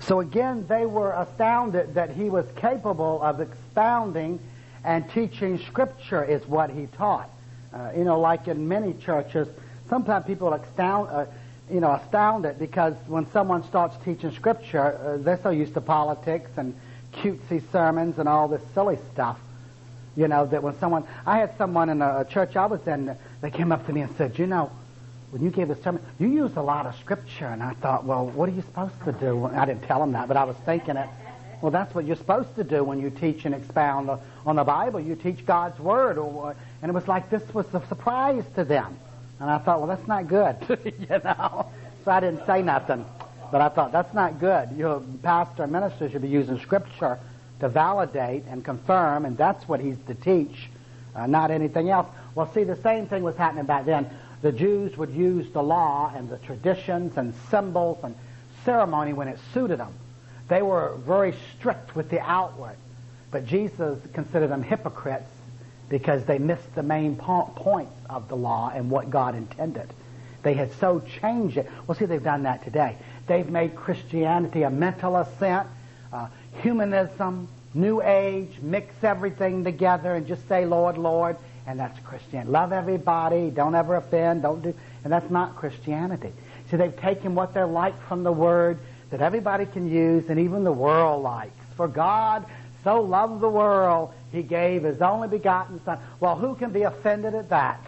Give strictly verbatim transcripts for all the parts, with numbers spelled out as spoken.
So again, they were astounded that he was capable of expounding and teaching Scripture is what he taught. Uh, you know, like in many churches, sometimes people are astound, uh, you know, astounded because when someone starts teaching Scripture, uh, they're so used to politics and cutesy sermons and all this silly stuff. You know, that when someone, I had someone in a church I was in, they came up to me and said, you know, when you gave the sermon, you used a lot of Scripture. And I thought, well, what are you supposed to do? I didn't tell them that, but I was thinking it. Well, that's what you're supposed to do when you teach and expound on the Bible. You teach God's Word. Or, and it was like this was a surprise to them. And I thought, well, that's not good, you know. So I didn't say nothing. But I thought, that's not good. Your pastor and minister should be using Scripture to validate and confirm, and that's what he's to teach, uh, not anything else. Well, see, the same thing was happening back then. The Jews would use the law and the traditions and symbols and ceremony when it suited them. They were very strict with the outward, but Jesus considered them hypocrites because they missed the main po- points of the law and what God intended. They had so changed it. Well, see, they've done that today. They've made Christianity a mental assent, uh, humanism, New Age, mix everything together and just say, Lord, Lord, and that's Christianity. Love everybody, don't ever offend, don't do, and that's not Christianity. See, they've taken what they're like from the Word that everybody can use and even the world likes. For God so loved the world, He gave His only begotten Son. Well, who can be offended at that?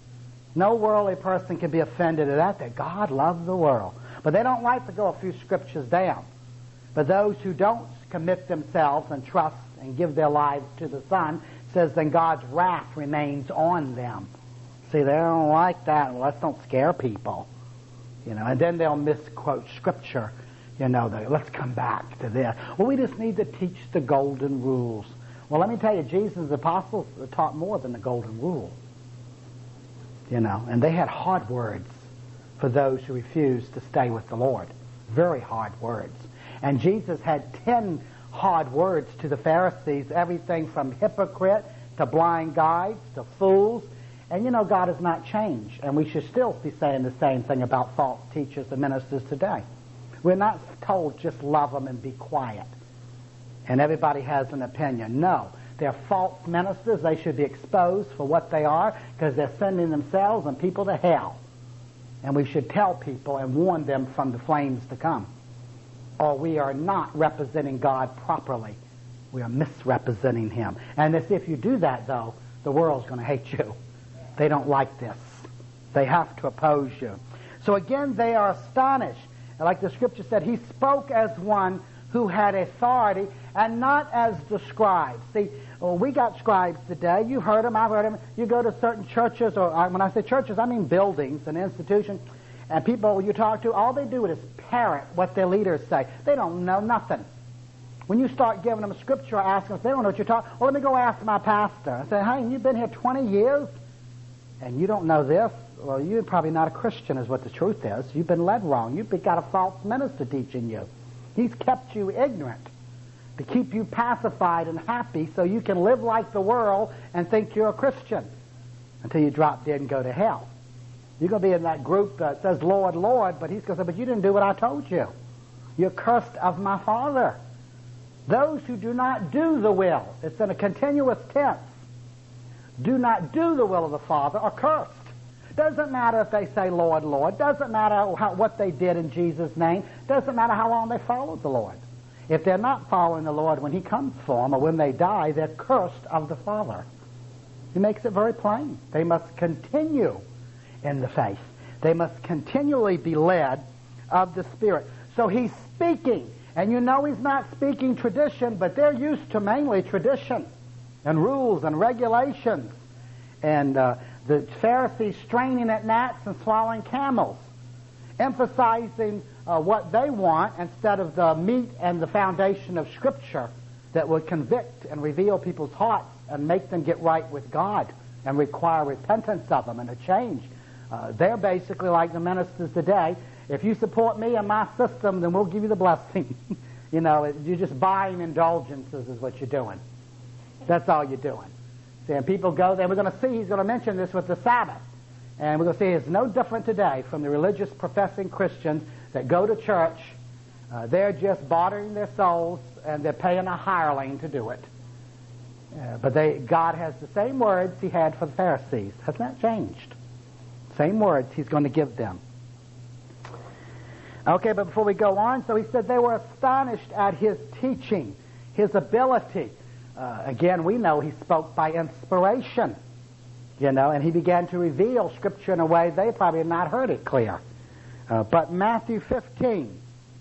No worldly person can be offended at that, that God loved the world. But they don't like to go a few scriptures down. But those who don't commit themselves and trust and give their lives to the Son, says then God's wrath remains on them. See, they don't like that. Well, let's don't scare people. You know, and then they'll misquote Scripture. You know, they, let's come back to this. Well, we just need to teach the golden rules. Well, let me tell you, Jesus' apostles taught more than the golden rule. You know, and they had hard words for those who refused to stay with the Lord. Very hard words. And Jesus had ten hard words to the Pharisees, everything from hypocrite to blind guides to fools. And you know, God has not changed. And we should still be saying the same thing about false teachers and ministers today. We're not told just love them and be quiet. And everybody has an opinion. No. They're false ministers. They should be exposed for what they are because they're sending themselves and people to hell. And we should tell people and warn them from the flames to come. Or we are not representing God properly. We are misrepresenting Him. And if you do that, though, the world's going to hate you. They don't like this. They have to oppose you. So again, they are astonished. And like the Scripture said, He spoke as one who had authority and not as the scribes. See, well, we got scribes today. You've heard them. I've heard them. You go to certain churches, or when I say churches, I mean buildings and institutions, and people you talk to, all they do is parrot what their leaders say. They don't know nothing. When you start giving them Scripture or asking them, they don't know what you're talking. Well, let me go ask my pastor. I say, hey, you've been here twenty years, and you don't know this? Well, you're probably not a Christian is what the truth is. You've been led wrong. You've got a false minister teaching you. He's kept you ignorant to keep you pacified and happy so you can live like the world and think you're a Christian until you drop dead and go to hell. You're going to be in that group that says, Lord, Lord, but He's going to say, but you didn't do what I told you. You're cursed of my Father. Those who do not do the will, it's in a continuous tense, do not do the will of the Father are cursed. Doesn't matter if they say, Lord, Lord. Doesn't matter how, what they did in Jesus' name. Doesn't matter how long they followed the Lord. If they're not following the Lord when He comes for them or when they die, they're cursed of the Father. He makes it very plain. They must continue in the faith. They must continually be led of the Spirit. So He's speaking. And you know He's not speaking tradition, but they're used to mainly tradition and rules and regulations. And uh, the Pharisees straining at gnats and swallowing camels, emphasizing uh, what they want instead of the meat and the foundation of Scripture that would convict and reveal people's hearts and make them get right with God and require repentance of them and a change. Uh, they're basically like the ministers today. If you support me and my system, then we'll give you the blessing. You know, you're just buying indulgences is what you're doing. That's all you're doing. See, and people go there. We're going to see, he's going to mention this with the Sabbath. And we're going to see it's no different today from the religious professing Christians that go to church Uh, they're just bartering their souls, and they're paying a hireling to do it. Uh, but they, God has the same words he had for the Pharisees. Has not changed. Same words he's going to give them. Okay, but before we go on, so he said they were astonished at his teaching, his ability. Uh, again, we know he spoke by inspiration, you know, and he began to reveal Scripture in a way they probably had not heard it clear. Uh, but Matthew fifteen,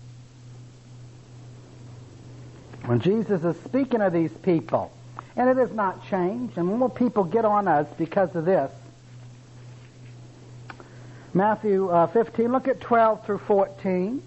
when Jesus is speaking of these people, and it has not changed, and more people get on us because of this. Matthew uh, fifteen, look at twelve through fourteen.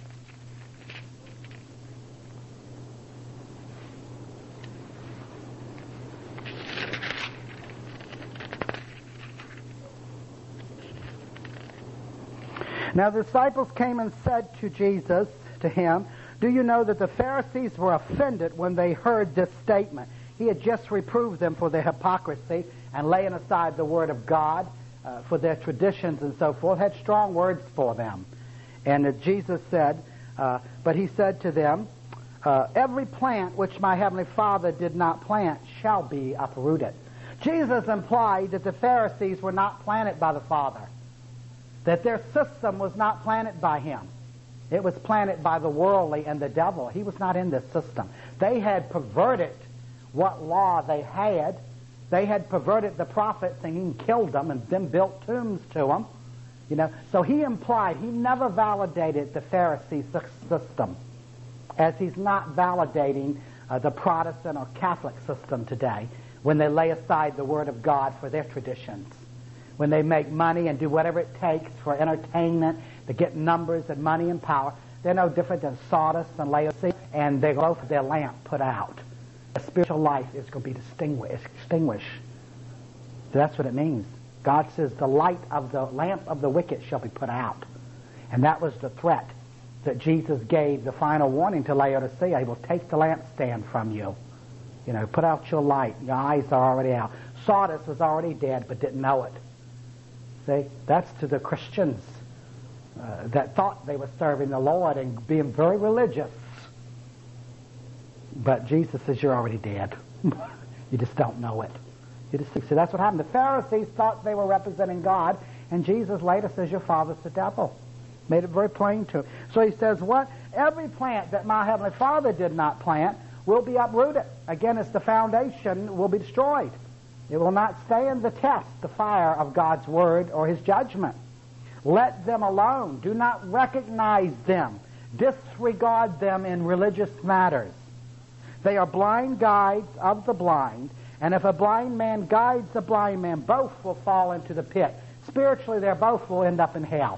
Now the disciples came and said to Jesus, to him, "Do you know that the Pharisees were offended when they heard this statement?" He had just reproved them for their hypocrisy and laying aside the Word of God uh, for their traditions and so forth, had strong words for them. And uh, Jesus said, uh, but he said to them, uh, every plant which my heavenly Father did not plant shall be uprooted. Jesus implied that the Pharisees were not planted by the Father, that their system was not planted by him. It was planted by the worldly and the devil. He was not in this system. They had perverted what law they had. They had perverted the prophets and he killed them and then built tombs to them. You know, so he implied, he never validated the Pharisee system, as he's not validating uh, the Protestant or Catholic system today when they lay aside the Word of God for their traditions. When they make money and do whatever it takes for entertainment to get numbers and money and power, they're no different than Sardis and Laodicea, and they go for their lamp put out. A spiritual life is going to be distinguished. extinguished. So that's what it means. God says the light of the lamp of the wicked shall be put out. And that was the threat that Jesus gave, the final warning to Laodicea. He will take the lampstand from you. You know, put out your light. Your eyes are already out. Sardis was already dead but didn't know it. See, that's to the Christians uh, that thought they were serving the Lord and being very religious. But Jesus says you're already dead. You just don't know it. You just see, that's what happened. The Pharisees thought they were representing God, and Jesus later says your father's the devil. Made it very plain to him. So he says, what? Every plant that my heavenly Father did not plant will be uprooted. Again, it's the foundation will be destroyed. It will not stand the test, the fire of God's word or his judgment. Let them alone. Do not recognize them. Disregard them in religious matters. They are blind guides of the blind, and if a blind man guides a blind man, both will fall into the pit. Spiritually, they both will end up in hell.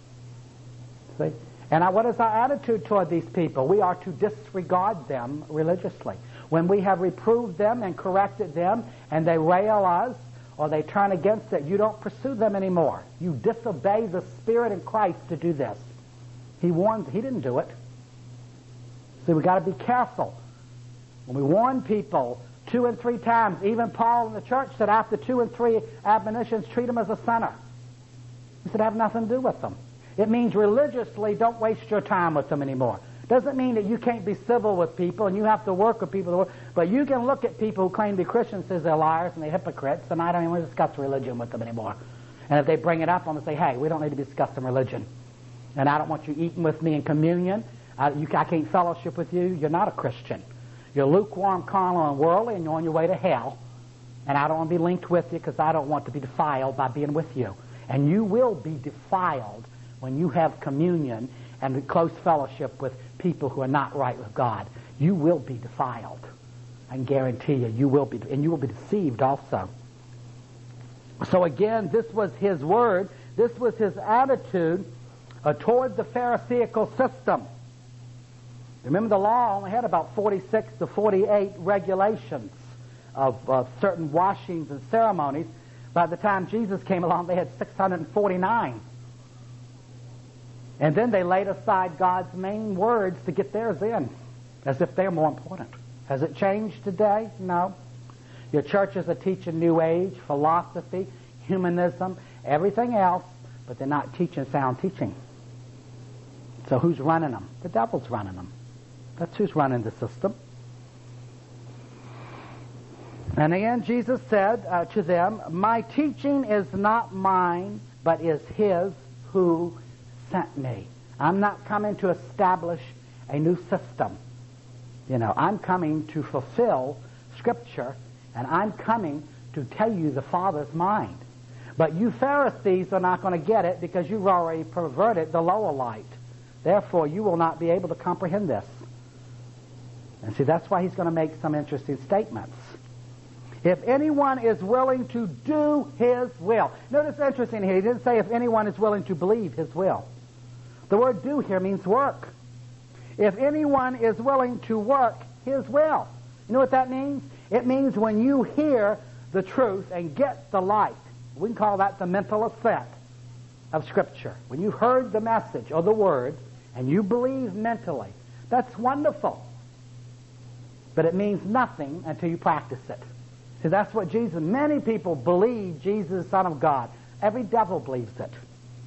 See? And what is our attitude toward these people? We are to disregard them religiously. When we have reproved them and corrected them, and they rail us, or they turn against it, you don't pursue them anymore. You disobey the Spirit in Christ to do this. He warns, he didn't do it. See, we've got to be careful. When we warn people two and three times, even Paul in the church said after two and three admonitions, treat them as a sinner. He said have nothing to do with them. It means religiously don't waste your time with them anymore. Doesn't mean that you can't be civil with people and you have to work with people, but you can look at people who claim to be Christians and say they're liars and they're hypocrites, and I don't even want to discuss religion with them anymore. And if they bring it up, I'm going to say, hey, we don't need to be discussing religion. And I don't want you eating with me in communion. I, you, I can't fellowship with you. You're not a Christian. You're lukewarm, carnal, and worldly, and you're on your way to hell. And I don't want to be linked with you because I don't want to be defiled by being with you. And you will be defiled when you have communion and close fellowship with people who are not right with God. You will be defiled. I can guarantee you, you will be, and you will be deceived also. So again, this was his word. This was his attitude uh, toward the Pharisaical system. Remember, the law only had about forty-six to forty-eight regulations of uh, certain washings and ceremonies. By the time Jesus came along, they had six hundred forty-nine. And then they laid aside God's main words to get theirs in, as if they're more important. Has it changed today? No. Your churches are teaching New Age, philosophy, humanism, everything else, but they're not teaching sound teaching. So who's running them? The devil's running them. That's who's running the system. And again, Jesus said uh, to them, my teaching is not mine, but is his who sent me. I'm not coming to establish a new system. You know, I'm coming to fulfill Scripture, and I'm coming to tell you the Father's mind. But you Pharisees are not going to get it because you've already perverted the lower light. Therefore, you will not be able to comprehend this. And see, that's why he's going to make some interesting statements. If anyone is willing to do his will. Notice interesting here, he didn't say if anyone is willing to believe his will. The word do here means work. If anyone is willing to work his will. You know what that means? It means when you hear the truth and get the light. We can call that the mental assent of Scripture. When you heard the message or the words and you believe mentally, that's wonderful. But it means nothing until you practice it. See, that's what Jesus, many people believe Jesus is the Son of God. Every devil believes it.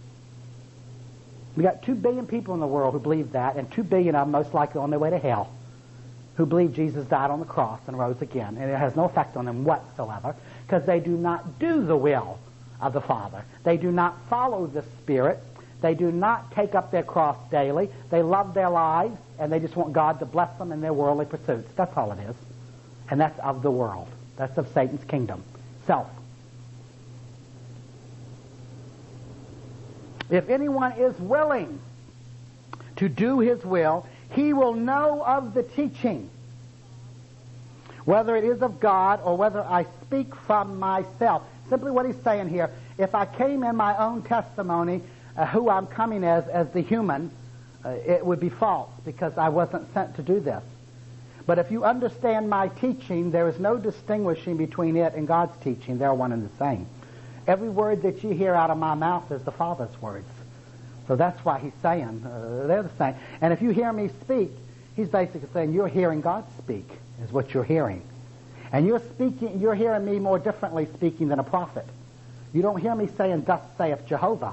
We got two billion people in the world who believe that, and two billion of them most likely on their way to hell, who believe Jesus died on the cross and rose again. And it has no effect on them whatsoever, because they do not do the will of the Father. They do not follow the Spirit. They do not take up their cross daily. They love their lives, and they just want God to bless them in their worldly pursuits. That's all it is. And that's of the world. That's of Satan's kingdom. Self. If anyone is willing to do his will, he will know of the teaching, whether it is of God or whether I speak from myself. Simply what he's saying here, if I came in my own testimony, uh, who I'm coming as, as the human, uh, it would be false because I wasn't sent to do this. But if you understand my teaching, there is no distinguishing between it and God's teaching. They're one and the same. Every word that you hear out of my mouth is the Father's words. So that's why he's saying uh, they're the same. And if you hear me speak, he's basically saying you're hearing God speak, is what you're hearing. And you're speaking, you're hearing me more differently speaking than a prophet. You don't hear me saying, thus saith Jehovah,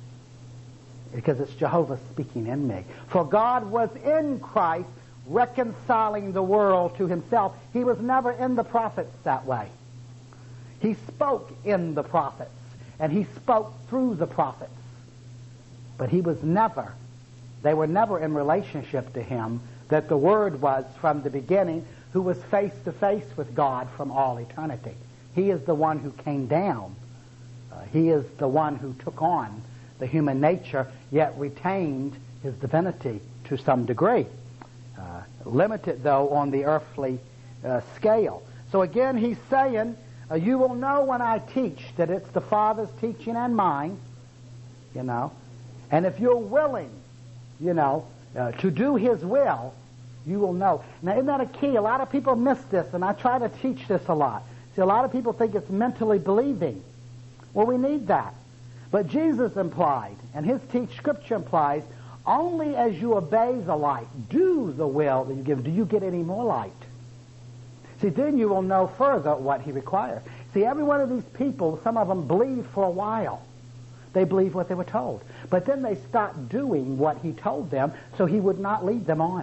because it's Jehovah speaking in me. For God was in Christ reconciling the world to himself. He was never in the prophets that way. He spoke in the prophets, and he spoke through the prophets. But he was never, they were never in relationship to him, that the Word was from the beginning, who was face to face with God from all eternity. He is the one who came down. Uh, he is the one who took on the human nature, yet retained his divinity to some degree. Uh, limited, though, on the earthly uh, scale. So again, he's saying, uh, you will know when I teach that it's the Father's teaching and mine, you know. And if you're willing, you know, uh, to do his will, you will know. Now, isn't that a key? A lot of people miss this, and I try to teach this a lot. See, a lot of people think it's mentally believing. Well, we need that. But Jesus implied, and his teach Scripture implies, only as you obey the light, do the will that you give, do you get any more light. See, then you will know further what he requires. See, every one of these people, some of them believe for a while. They believe what they were told. But then they stopped doing what he told them, so he would not lead them on.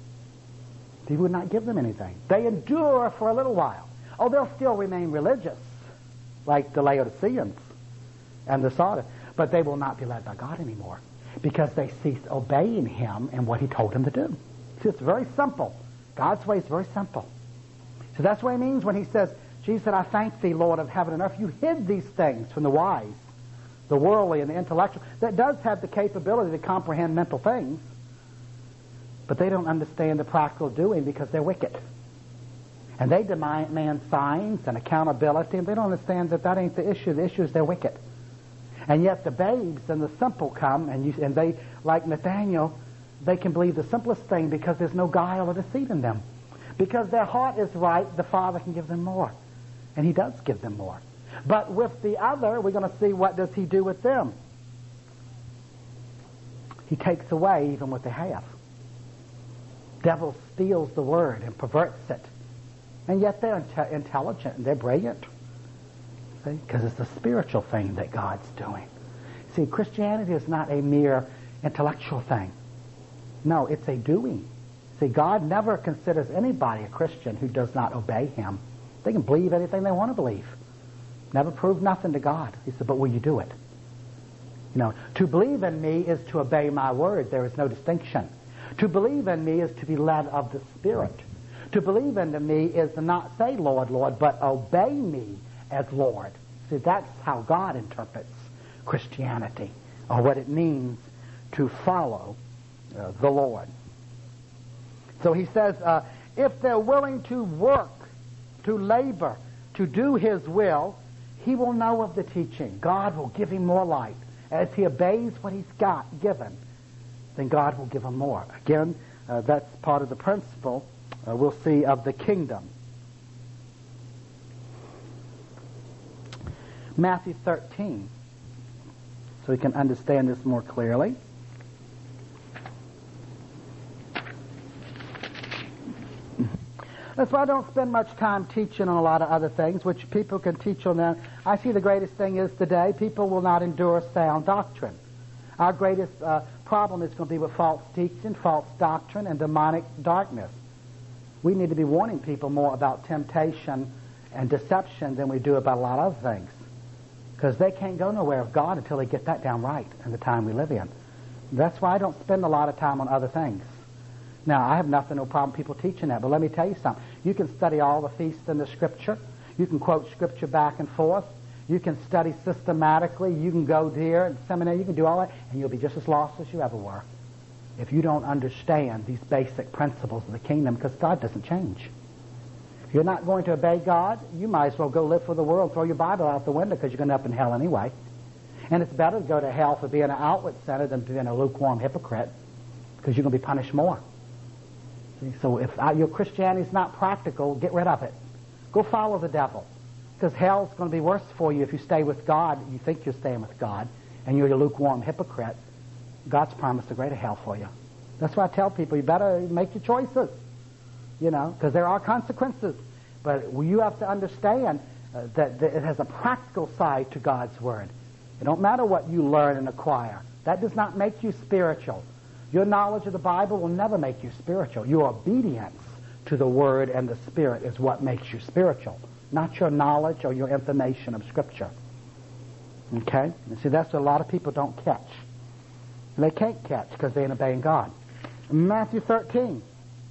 He would not give them anything. They endure for a little while. Oh, they'll still remain religious, like the Laodiceans and the Sardis, but they will not be led by God anymore because they ceased obeying him and what he told them to do. See, it's very simple. God's way is very simple. So that's what he means when he says, Jesus said, I thank thee, Lord of heaven and earth. You hid these things from the wise, the worldly, and the intellectual. That does have the capability to comprehend mental things, but they don't understand the practical doing because they're wicked. And they demand signs and accountability, and they don't understand that that ain't the issue. The issue is they're wicked. And yet the babes and the simple come, and, you, and they, like Nathaniel, they can believe the simplest thing because there's no guile or deceit in them. Because their heart is right, the Father can give them more. And he does give them more. But with the other, we're going to see what does he do with them. He takes away even what they have. Devil steals the word and perverts it. And yet they're inte- intelligent and they're brilliant. See? Because it's a spiritual thing that God's doing. See, Christianity is not a mere intellectual thing. No, it's a doing. See, God never considers anybody a Christian who does not obey him. They can believe anything they want to believe. Never prove nothing to God. He said, but will you do it? You know, to believe in me is to obey my word. There is no distinction. To believe in me is to be led of the Spirit. To believe in me is to not say, Lord, Lord, but obey me as Lord. See, that's how God interprets Christianity, or what it means to follow uh, the Lord. So he says, uh, if they're willing to work, to labor, to do his will, he will know of the teaching. God will give him more light. As he obeys what he's got given, then God will give him more. Again, uh, that's part of the principle uh, we'll see of the kingdom. Matthew thirteen, so we can understand this more clearly. That's why I don't spend much time teaching on a lot of other things, which people can teach on them. I see the greatest thing is today, people will not endure sound doctrine. Our greatest uh, problem is going to be with false teaching, false doctrine, and demonic darkness. We need to be warning people more about temptation and deception than we do about a lot of other things. Because they can't go nowhere with God until they get that down right in the time we live in. That's why I don't spend a lot of time on other things. Now, I have nothing, no problem people teaching that, but let me tell you something. You can study all the feasts in the Scripture. You can quote Scripture back and forth. You can study systematically. You can go there and seminary. You can do all that, and you'll be just as lost as you ever were if you don't understand these basic principles of the kingdom, because God doesn't change. If you're not going to obey God, you might as well go live for the world, throw your Bible out the window, because you're going to end up in hell anyway. And it's better to go to hell for being an outward sinner than being a lukewarm hypocrite, because you're going to be punished more. So if your Christianity is not practical, get rid of it. Go follow the devil. Because hell's going to be worse for you if you stay with God. You think you're staying with God, and you're a lukewarm hypocrite. God's promised a greater hell for you. That's why I tell people, you better make your choices. You know, because there are consequences. But you have to understand uh, that, that it has a practical side to God's Word. It don't matter what you learn and acquire. That does not make you spiritual. Your knowledge of the Bible will never make you spiritual. Your obedience to the Word and the Spirit is what makes you spiritual, not your knowledge or your information of Scripture. Okay? And see, that's what a lot of people don't catch. And they can't catch because they ain't obeying God. Matthew thirteen,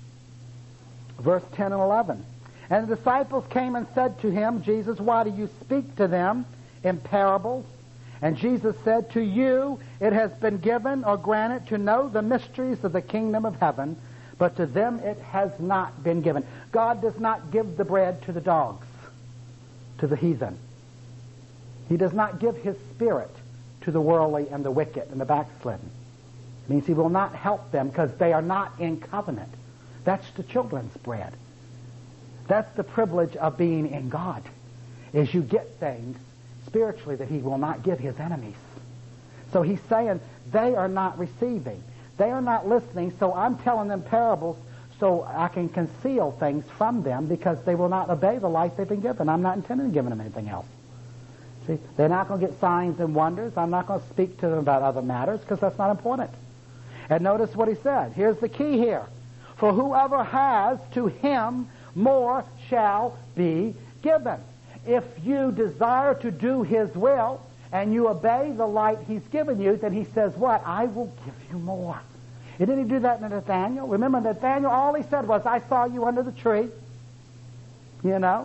verse ten and eleven. And the disciples came and said to him, Jesus, why do you speak to them in parables? And Jesus said, to you it has been given or granted to know the mysteries of the kingdom of heaven, but to them it has not been given. God does not give the bread to the dogs, to the heathen. He does not give his Spirit to the worldly and the wicked and the backslidden. It means he will not help them because they are not in covenant. That's the children's bread. That's the privilege of being in God, is you get things spiritually that he will not give his enemies. So he's saying they are not receiving. They are not listening, so I'm telling them parables so I can conceal things from them because they will not obey the life they've been given. I'm not intending on giving them anything else. See, they're not going to get signs and wonders. I'm not going to speak to them about other matters because that's not important. And notice what he said. Here's the key here. For whoever has, to him more shall be given. If you desire to do his will and you obey the light he's given you, then he says what? I will give you more. He didn't do that in Nathaniel. Remember, Nathaniel, all he said was, I saw you under the tree. You know?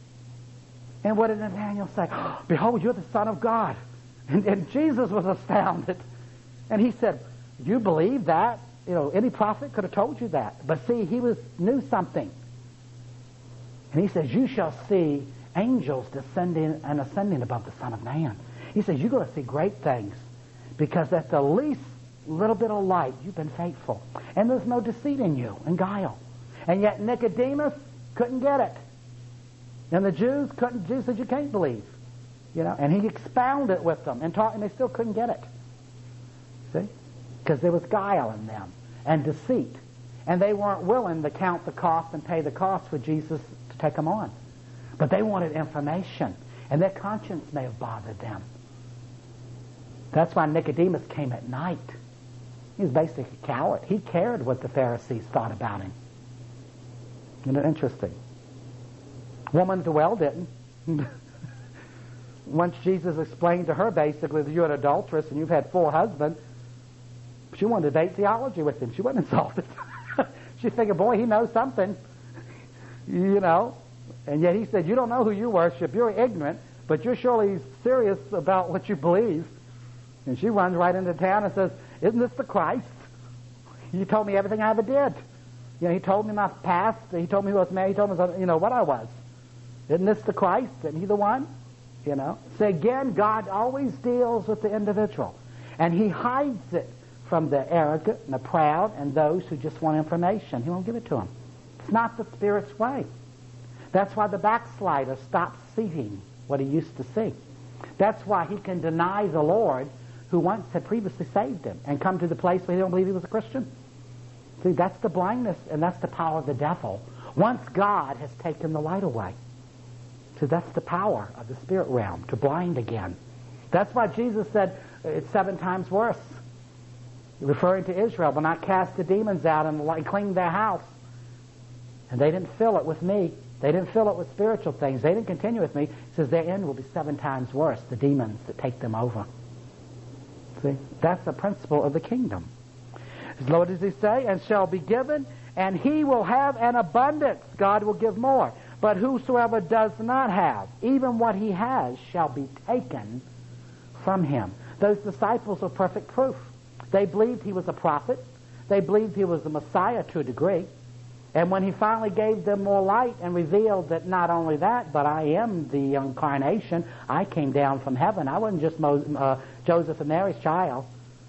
And what did Nathaniel say? Oh, behold, you're the Son of God. And, and Jesus was astounded. And he said, you believe that? You know, any prophet could have told you that. But see, he was knew something. And he says, you shall see angels descending and ascending above the Son of Man. He says, you're going to see great things because at the least little bit of light, you've been faithful. And there's no deceit in you and guile. And yet Nicodemus couldn't get it. And the Jews couldn't, Jews said, you can't believe. You know, and he expounded it with them and taught, and they still couldn't get it. See? Because there was guile in them and deceit. And they weren't willing to count the cost and pay the cost for Jesus to take them on. But they wanted information, and their conscience may have bothered them. That's why Nicodemus came at night. He was basically a coward. He cared what the Pharisees thought about him. Isn't it interesting? Woman at the well didn't. Once Jesus explained to her basically that you're an adulteress and you've had four husbands, she wanted to debate theology with him. She wasn't insulted. She figured, boy, he knows something. You know. And yet he said, you don't know who you worship. You're ignorant, but you're surely serious about what you believe. And she runs right into town and says, isn't this the Christ? You told me everything I ever did. You know, he told me my past. He told me who I was married. He told me, you know, what I was. Isn't this the Christ? Isn't he the one? You know. So again, God always deals with the individual. And he hides it from the arrogant and the proud and those who just want information. He won't give it to them. It's not the Spirit's way. That's why the backslider stops seeing what he used to see. That's why he can deny the Lord who once had previously saved him and come to the place where he don't believe he was a Christian. See, that's the blindness and that's the power of the devil. Once God has taken the light away. So that's the power of the spirit realm, to blind again. That's why Jesus said it's seven times worse. Referring to Israel, when I cast the demons out and cleaned their house. And they didn't fill it with me. They didn't fill it with spiritual things. They didn't continue with me. He says their end will be seven times worse, the demons that take them over. See? That's the principle of the kingdom. What does he say? And shall be given, and he will have an abundance. God will give more. But whosoever does not have, even what he has, shall be taken from him. Those disciples are perfect proof. They believed he was a prophet. They believed he was the Messiah to a degree. And when he finally gave them more light and revealed that not only that, but I am the incarnation, I came down from heaven. I wasn't just Mo- uh, Joseph and Mary's child.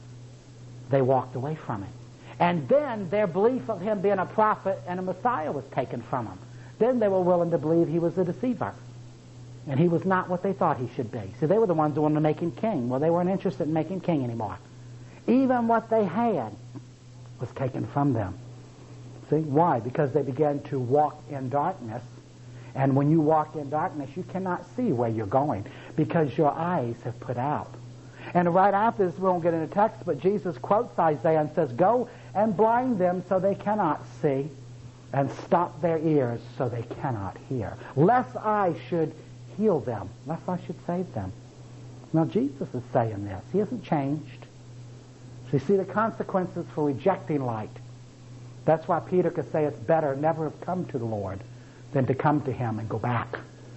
They walked away from it. And then their belief of him being a prophet and a Messiah was taken from them. Then they were willing to believe he was a deceiver. And he was not what they thought he should be. See, they were the ones who wanted to make him king. Well, they weren't interested in making king anymore. Even what they had was taken from them. See? Why? Because they began to walk in darkness. And when you walk in darkness, you cannot see where you're going because your eyes have put out. And right after this, we won't get into text, but Jesus quotes Isaiah and says, go and blind them so they cannot see, and stop their ears so they cannot hear. Lest I should heal them, lest I should save them. Now, Jesus is saying this. He hasn't changed. So you see the consequences for rejecting light. That's why Peter could say it's better never have come to the Lord than to come to him and go back.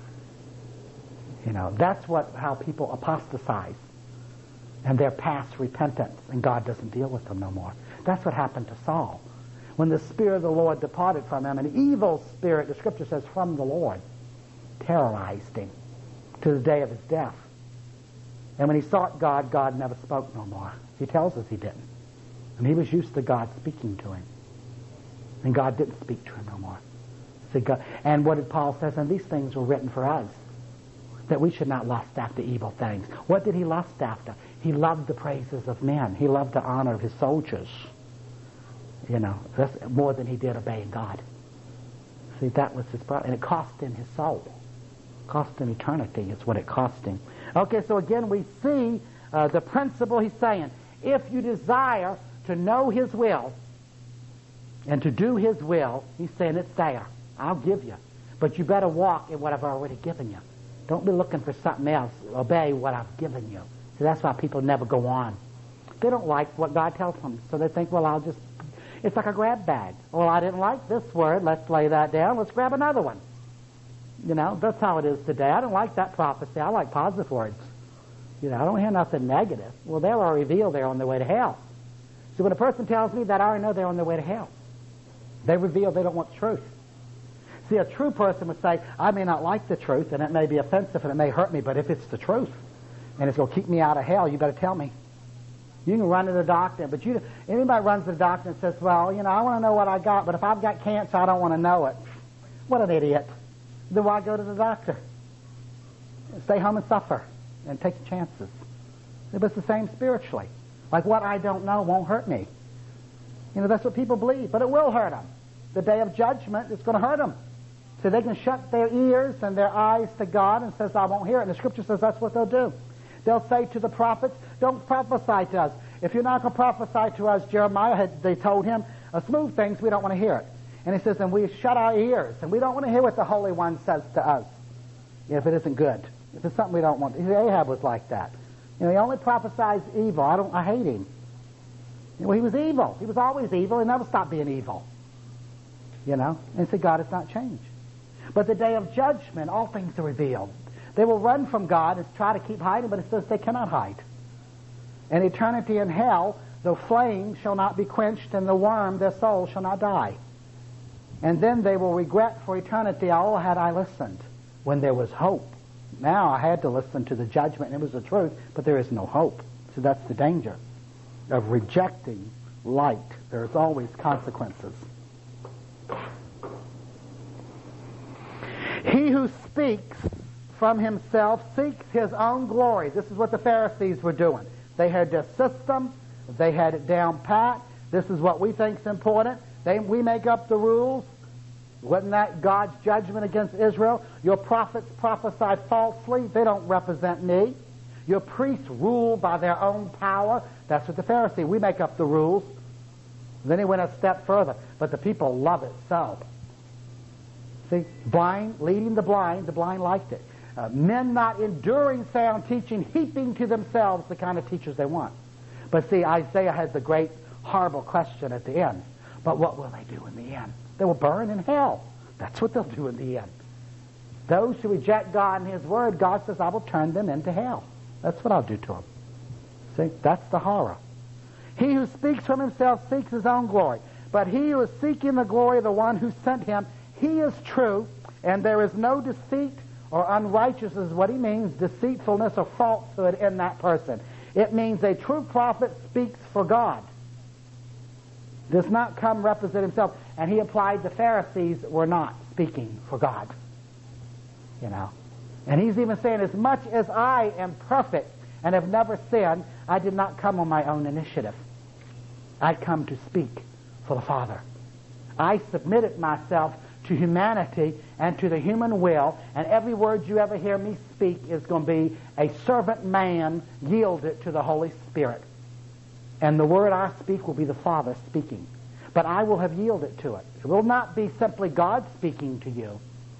You know, that's what how people apostatize and their past repentance, and God doesn't deal with them no more. That's what happened to Saul. When the Spirit of the Lord departed from him, an evil spirit, the Scripture says, from the Lord, terrorized him to the day of his death. And when he sought God, God never spoke no more. He tells us he didn't. And he was used to God speaking to him. And God didn't speak to him no more. See, God, and what did Paul say? And these things were written for us, that we should not lust after evil things. What did he lust after? He loved the praises of men. He loved the honor of his soldiers. You know, that's more than he did obeying God. See, that was his problem. And it cost him his soul. Cost him eternity is what it cost him. Okay, so again we see uh, the principle he's saying. If you desire to know his will and to do his will, he's saying it's there. I'll give you. But you better walk in what I've already given you. Don't be looking for something else. Obey what I've given you. So that's why people never go on. They don't like what God tells them. So they think, well, I'll just... It's like a grab bag. Well, I didn't like this word. Let's lay that down. Let's grab another one. You know, that's how it is today. I don't like that prophecy. I like positive words. You know, I don't hear nothing negative. Well, they're already revealed they're on their way to hell. So when a person tells me that, I already know they're on their way to hell. They reveal they don't want the truth. See, a true person would say, I may not like the truth, and it may be offensive, and it may hurt me, but if it's the truth, and it's going to keep me out of hell, you better tell me. You can run to the doctor, but you anybody runs to the doctor and says, well, you know, I want to know what I got, but if I've got cancer, I don't want to know it. What an idiot. Then why go to the doctor? Stay home and suffer and take your chances. But it's the same spiritually. Like what I don't know won't hurt me. You know, that's what people believe, but it will hurt them. The day of judgment, it's going to hurt them. So they can shut their ears and their eyes to God and says, I won't hear it. And the Scripture says that's what they'll do. They'll say to the prophets, don't prophesy to us. if you're not going to prophesy to us, Jeremiah had, they told him, uh, smooth things, we don't want to hear it. And he says, and we shut our ears, and we don't want to hear what the Holy One says to us, if it isn't good. If it's something we don't want. Ahab was like that. You know, he only prophesies evil. I don't. I hate him. You know, he was evil. He was always evil. He never stopped being evil. You know? And so God has not changed. But the day of judgment, all things are revealed. They will run from God and try to keep hiding, but it says they cannot hide. And eternity in hell, the flame shall not be quenched, and the worm, their soul, shall not die. And then they will regret for eternity, oh, had I listened when there was hope. Now I had to listen to the judgment, and it was the truth, but there is no hope. So that's the danger of rejecting light. There's always consequences. He who speaks from himself seeks his own glory. This is what the Pharisees were doing. They had their system. They had it down pat. This is what we think is important. They, we make up the rules. Wasn't that God's judgment against Israel? Your prophets prophesy falsely. They don't represent me. Your priests rule by their own power. That's what the Pharisees. We make up the rules. Then he went a step further. But the people love it so. See, blind, leading the blind. The blind liked it. Uh, men not enduring sound teaching, heaping to themselves the kind of teachers they want. But see, Isaiah has the great, horrible question at the end. But what will they do in the end? They will burn in hell. That's what they'll do in the end. Those who reject God and His Word, God says, I will turn them into hell. That's what I'll do to them. See, that's the horror. He who speaks from himself seeks his own glory. But he who is seeking the glory of the one who sent him, he is true, and there is no deceit or unrighteousness is what he means, deceitfulness or falsehood in that person. It means a true prophet speaks for God. Does not come represent himself. And he implied the Pharisees were not speaking for God. You know. And he's even saying, as much as I am perfect and have never sinned, I did not come on my own initiative. I come to speak for the Father. I submitted myself to humanity and to the human will, and every word you ever hear me speak is going to be a servant man yielded to the Holy Spirit. And the word I speak will be the Father speaking. But I will have yielded to it. It will not be simply God speaking to you.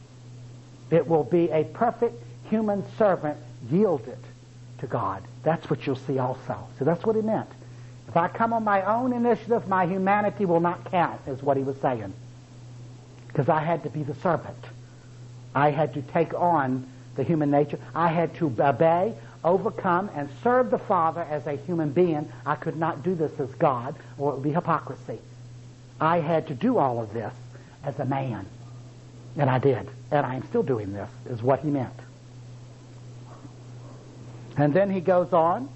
It will be a perfect human servant yielded to God. That's what you'll see also. So that's what he meant. If I come on my own initiative, my humanity will not count, is what he was saying. Because I had to be the servant. I had to take on the human nature. I had to obey, overcome, and serve the Father as a human being. I could not do this as God, or it would be hypocrisy. I had to do all of this as a man. And I did. And I am still doing this, is what he meant. And then he goes on.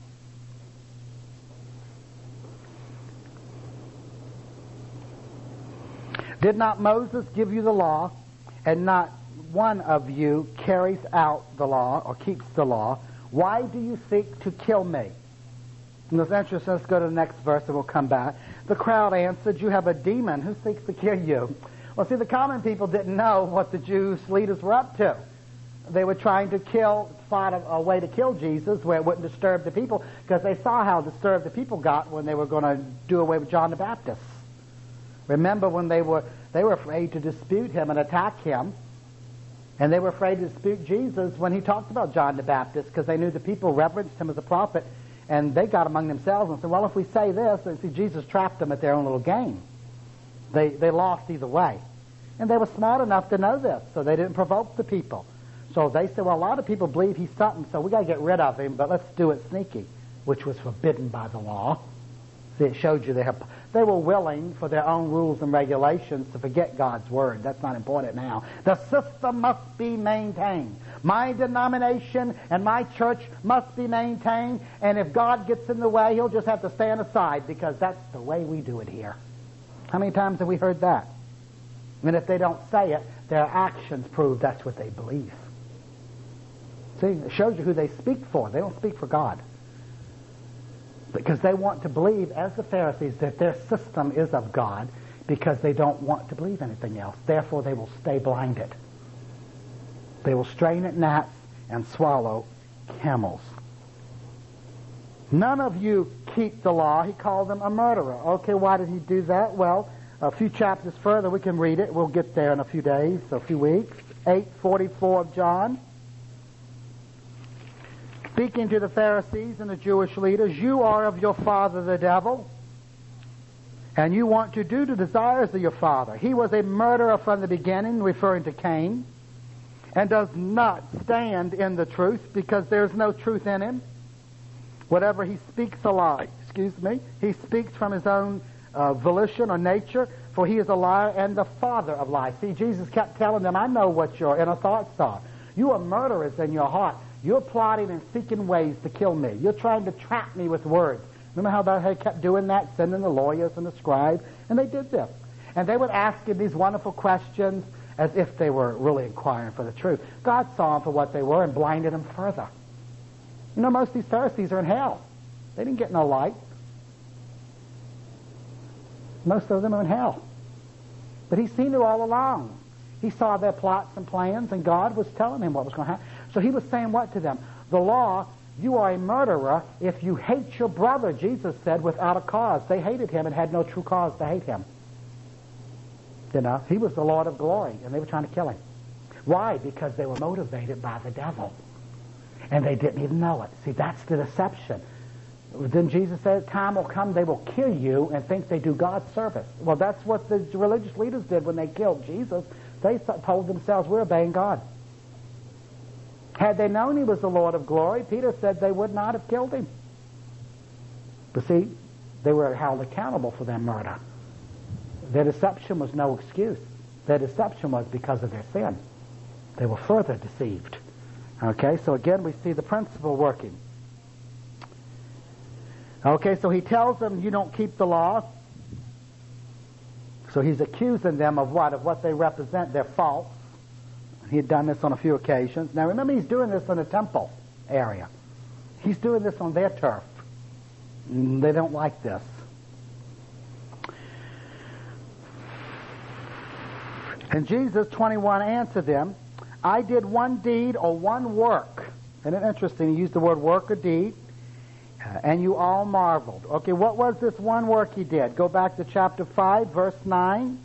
Did not Moses give you the law, and not one of you carries out the law or keeps the law? Why do you seek to kill me? And it's interesting. Let's go to the next verse and we'll come back. The crowd answered, you have a demon who seeks to kill you. Well, see, the common people didn't know what the Jews' leaders were up to. They were trying to kill, find a, a way to kill Jesus where it wouldn't disturb the people, because they saw how disturbed the people got when they were going to do away with John the Baptist. Remember when they were they were afraid to dispute him and attack him, and they were afraid to dispute Jesus when he talked about John the Baptist, because they knew the people reverenced him as a prophet, and they got among themselves and said, well, if we say this, and see, Jesus trapped them at their own little game. They they lost either way. And they were smart enough to know this, so they didn't provoke the people. So they said, well, a lot of people believe he's something, so we got to get rid of him, but let's do it sneaky, which was forbidden by the law. See, it showed you they, have, they were willing for their own rules and regulations to forget God's word. That's not important now. The system must be maintained. My denomination and my church must be maintained, and if God gets in the way, he'll just have to stand aside, because that's the way we do it here. How many times have we heard that? And if they don't say it, their actions prove that's what they believe. See, it shows you who they speak for. They don't speak for God. Because they want to believe, as the Pharisees, that their system is of God, because they don't want to believe anything else. Therefore, they will stay blinded. They will strain at gnats and swallow camels. None of you keep the law. He called them a murderer. Okay, why did he do that? Well, a few chapters further, we can read it. We'll get there in a few days, a few weeks. eight forty-four of John. Speaking to the Pharisees and the Jewish leaders, you are of your father the devil, and you want to do the desires of your father. He was a murderer from the beginning, referring to Cain, and does not stand in the truth because there's no truth in him. Whatever he speaks a lie, excuse me, he speaks from his own uh, volition or nature, for he is a liar and the father of lies. See, Jesus kept telling them, I know what your inner thoughts are. You are murderers in your heart. You're plotting and seeking ways to kill me. You're trying to trap me with words. Remember how they kept doing that, sending the lawyers and the scribes? And they did this. And they would ask him these wonderful questions as if they were really inquiring for the truth. God saw them for what they were and blinded them further. You know, most of these Pharisees are in hell. They didn't get no light. Most of them are in hell. But he seen it all along. He saw their plots and plans, and God was telling him what was going to happen. So he was saying what to them? The law, you are a murderer if you hate your brother, Jesus said, without a cause. They hated him and had no true cause to hate him. You know, he was the Lord of glory, and they were trying to kill him. Why? Because they were motivated by the devil. And they didn't even know it. See, that's the deception. Then Jesus said, time will come, they will kill you and think they do God's service. Well, that's what the religious leaders did when they killed Jesus. They told themselves, we're obeying God. Had they known he was the Lord of glory, Peter said they would not have killed him. But see, they were held accountable for their murder. Their deception was no excuse. Their deception was because of their sin. They were further deceived. Okay, so again we see the principle working. Okay, so he tells them you don't keep the law. So he's accusing them of what? Of what they represent. They're false. He had done this on a few occasions. Now remember, he's doing this in the temple area. He's doing this on their turf. They don't like this. And Jesus, twenty-one, answered them, I did one deed or one work. Isn't it interesting? He used the word work or deed. Uh, and you all marveled. Okay, what was this one work he did? Go back to chapter five, verse nine.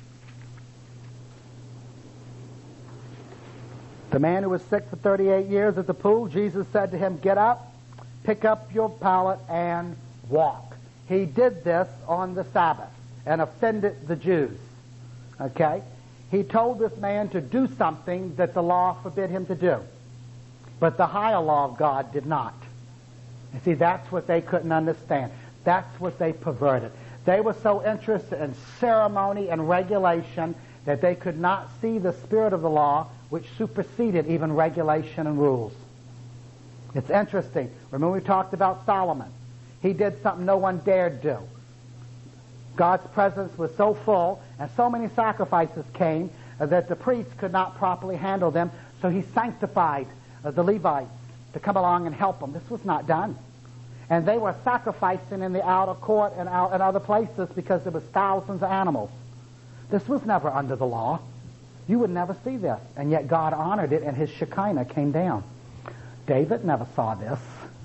The man who was sick for thirty-eight years at the pool, Jesus said to him, get up, pick up your pallet, and walk. He did this on the Sabbath and offended the Jews. Okay? He told this man to do something that the law forbid him to do. But the higher law of God did not. You see, that's what they couldn't understand. That's what they perverted. They were so interested in ceremony and regulation that they could not see the spirit of the law, which superseded even regulation and rules. It's interesting. Remember we talked about Solomon. He did something no one dared do. God's presence was so full, and so many sacrifices came uh, that the priests could not properly handle them, so he sanctified uh, the Levites to come along and help them. This was not done. And they were sacrificing in the outer court and, out, and other places because there was thousands of animals. This was never under the law. You would never see this. And yet God honored it, and his Shekinah came down. David never saw this.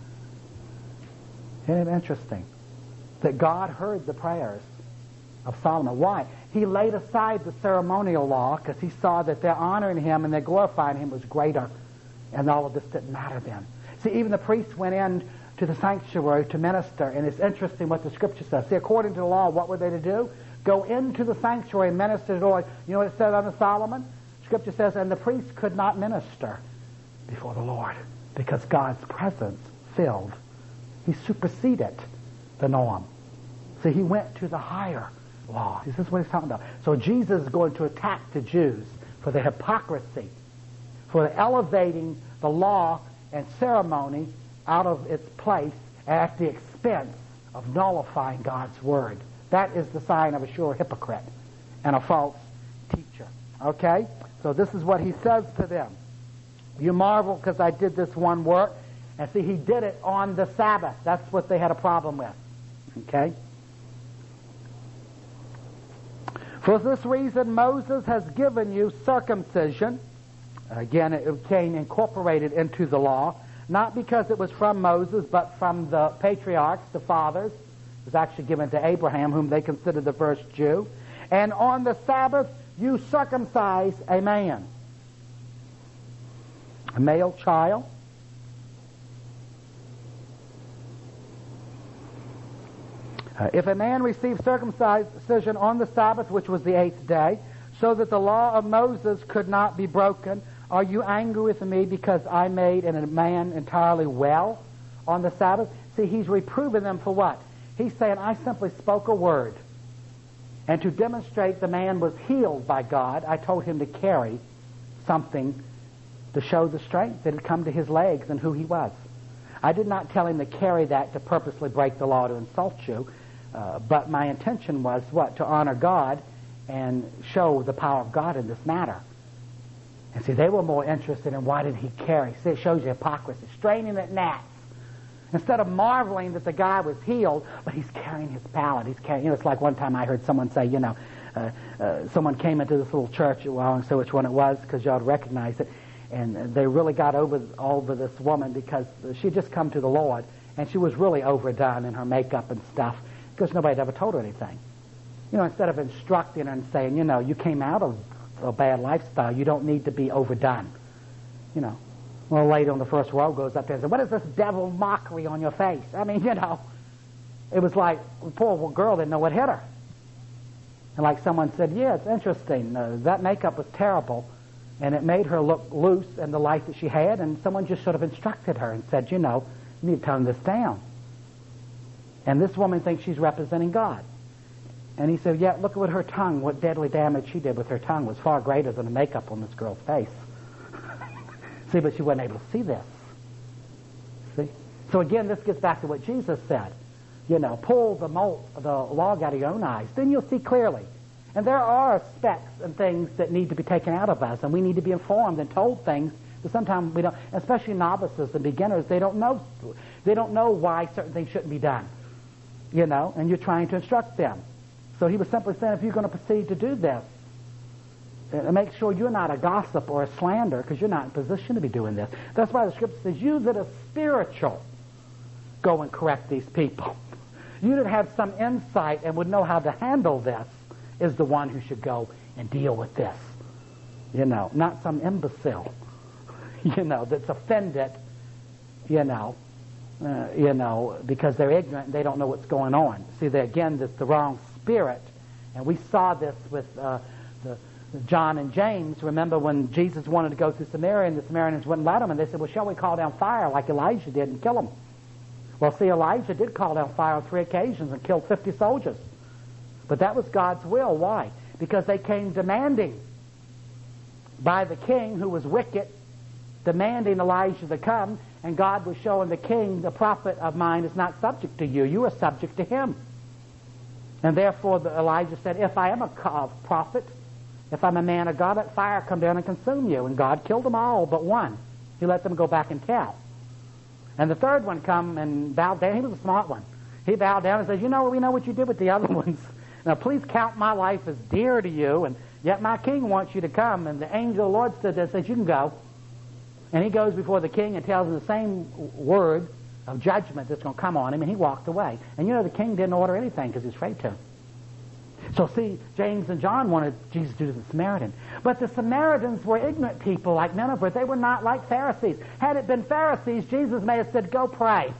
Isn't it interesting? That God heard the prayers of Solomon. Why? He laid aside the ceremonial law because he saw that their honoring him and their glorifying him was greater. And all of this didn't matter then. See, even the priests went in to the sanctuary to minister, and it's interesting what the Scripture says. See, according to the law, what were they to do? Go into the sanctuary and minister to the Lord. You know what it said under Solomon? Scripture says, and the priests could not minister before the Lord because God's presence filled. He superseded the norm. So he went to the higher law. This is what he's talking about. So Jesus is going to attack the Jews for their hypocrisy, for elevating the law and ceremony out of its place at the expense of nullifying God's word. That is the sign of a sure hypocrite and a false teacher. Okay? So this is what he says to them. You marvel because I did this one work. And see, he did it on the Sabbath. That's what they had a problem with. Okay? For this reason, Moses has given you circumcision. Again, it became incorporated into the law. not because it was from Moses, but from the patriarchs, the fathers. It was actually given to Abraham, whom they considered the first Jew. And on the Sabbath you circumcise a man, a male child. Uh, if a man receives circumcision on the Sabbath, which was the eighth day, so that the law of Moses could not be broken, are you angry with me because I made a man entirely well on the Sabbath? See, he's reproving them for what? He's saying, I simply spoke a word. And to demonstrate the man was healed by God, I told him to carry something to show the strength that had come to his legs and who he was. I did not tell him to carry that to purposely break the law to insult you, uh, but my intention was what? To honor God and show the power of God in this matter. And see, they were more interested in why did he carry. See, it shows you hypocrisy. Straining at gnats. Instead of marveling that the guy was healed, but he's carrying his pallet. He's carrying, you know, it's like one time I heard someone say, you know, uh, uh, someone came into this little church, well, I won't say which one it was because y'all recognize it, and they really got over over this woman because she had just come to the Lord, and she was really overdone in her makeup and stuff because nobody had ever told her anything. You know, instead of instructing her and saying, you know, you came out of a bad lifestyle, you don't need to be overdone. You know, well, a lady on the first row goes up there and says, what is this devil mockery on your face? I mean, you know, it was like, the poor girl didn't know what hit her. And like someone said, yeah, it's interesting. Uh, that makeup was terrible, and it made her look loose in the life that she had, and someone just sort of instructed her and said, you know, you need to tone this down. And this woman thinks she's representing God. And he said, yeah, look at what her tongue, what deadly damage she did with her tongue was far greater than the makeup on this girl's face. See, but she wasn't able to see this. See? So again, this gets back to what Jesus said. You know, pull the, mold, the log out of your own eyes, then you'll see clearly. And there are specks and things that need to be taken out of us, and we need to be informed and told things that sometimes we don't, especially novices and beginners, they don't know, they don't know why certain things shouldn't be done. You know, and you're trying to instruct them. So he was simply saying, if you're going to proceed to do this, uh, make sure you're not a gossip or a slander, because you're not in position to be doing this. That's why the scripture says, you that are spiritual, go and correct these people. You that have some insight and would know how to handle this is the one who should go and deal with this. You know, not some imbecile, you know, that's offended, you know, uh, you know, because they're ignorant and they don't know what's going on. See, they, again, that's the wrong spirit. And we saw this with uh, the, the John and James. Remember when Jesus wanted to go through Samaria and the Samaritans wouldn't let him, and they said, well, shall we call down fire like Elijah did and kill him? Well, see, Elijah did call down fire on three occasions and killed fifty soldiers. But that was God's will. Why? Because they came demanding by the king, who was wicked, demanding Elijah to come, and God was showing the king, the prophet of mine is not subject to you. You are subject to him. And therefore the Elijah said, if I am a prophet, if I'm a man of God, let fire come down and consume you. And God killed them all but one. He let them go back and tell. And the third one come and bowed down. He was a smart one. He bowed down and says, you know, we know what you did with the other ones. Now please count my life as dear to you, and yet my king wants you to come. And the angel of the Lord stood there and says, you can go. And he goes before the king and tells him the same word of judgment that's going to come on him, and he walked away. And you know, the king didn't order anything because he was afraid to. So see, James and John wanted Jesus to do to the Samaritan. But the Samaritans were ignorant people like Nineveh. They were not like Pharisees. Had it been Pharisees, Jesus may have said, go pray.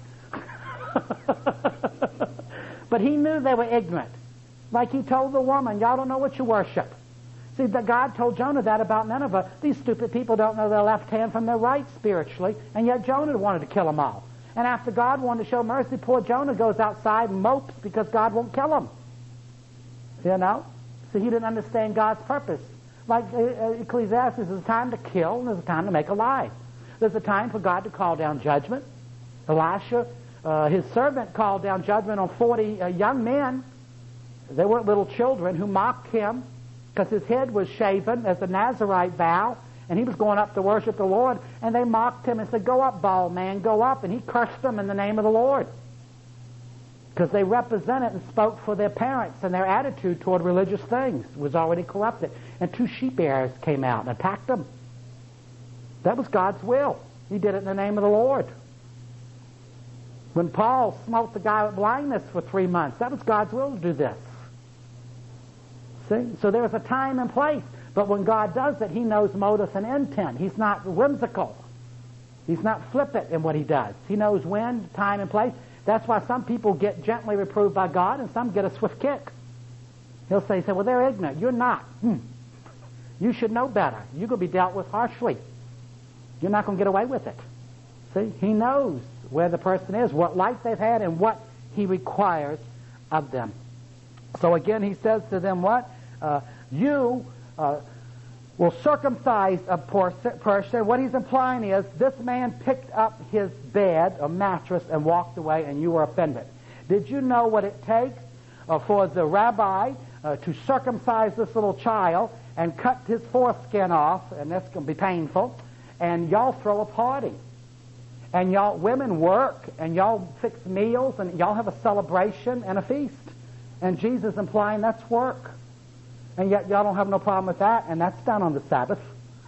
But he knew they were ignorant. Like he told the woman, y'all don't know what you worship. See, the God told Jonah that about Nineveh. These stupid people don't know their left hand from their right spiritually, and yet Jonah wanted to kill them all. And after God wanted to show mercy, poor Jonah goes outside and mopes because God won't kill him. You know? So he didn't understand God's purpose. Like uh, Ecclesiastes, there's a time to kill and there's a time to make alive. There's a time for God to call down judgment. Elisha, uh, his servant, called down judgment on forty uh, young men. They weren't little children who mocked him because his head was shaven as a Nazirite vow, and he was going up to worship the Lord, and they mocked him and said, go up, bald man, go up, and he cursed them in the name of the Lord because they represented and spoke for their parents, and their attitude toward religious things was already corrupted. And two sheep bearers came out and attacked them. That was God's will. He did it in the name of the Lord. When Paul smote the guy with blindness for three months, that was God's will to do this. See? So there's a time and place. But when God does it, he knows motive and intent. He's not whimsical. He's not flippant in what he does. He knows when, time, and place. That's why some people get gently reproved by God and some get a swift kick. He'll say, say well, they're ignorant. You're not. Hmm. You should know better. You're going to be dealt with harshly. You're not going to get away with it. See? He knows where the person is, what life they've had, and what he requires of them. So again, he says to them what? Uh, you uh, will circumcise a person. What he's implying is this man picked up his bed, a mattress, and walked away, and you were offended. Did you know what it takes uh, for the rabbi uh, to circumcise this little child and cut his foreskin off, and that's going to be painful, and y'all throw a party. And y'all women work, and y'all fix meals, and y'all have a celebration and a feast. And Jesus implying that's work. And yet y'all don't have no problem with that, and that's done on the Sabbath.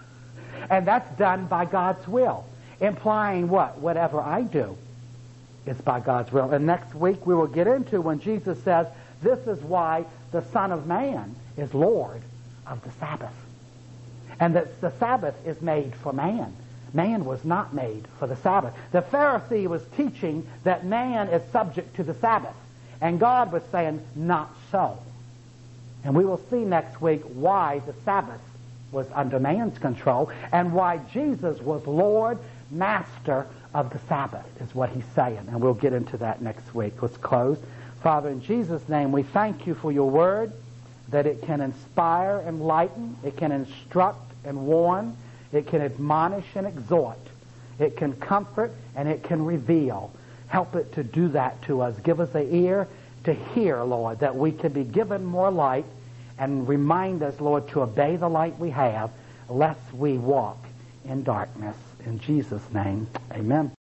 And that's done by God's will. Implying what? Whatever I do is by God's will. And next week we will get into when Jesus says, this is why the Son of Man is Lord of the Sabbath. And that the Sabbath is made for man. Man was not made for the Sabbath. The Pharisee was teaching that man is subject to the Sabbath. And God was saying, not so. And we will see next week why the Sabbath was under man's control and why Jesus was Lord, Master of the Sabbath, is what he's saying. And we'll get into that next week. Let's close. Father, in Jesus' name, we thank you for your word, that it can inspire and enlighten, it can instruct and warn, it can admonish and exhort, it can comfort, and it can reveal. Help it to do that to us. Give us an ear to hear, Lord, that we can be given more light, and remind us, Lord, to obey the light we have, lest we walk in darkness. In Jesus' name, amen.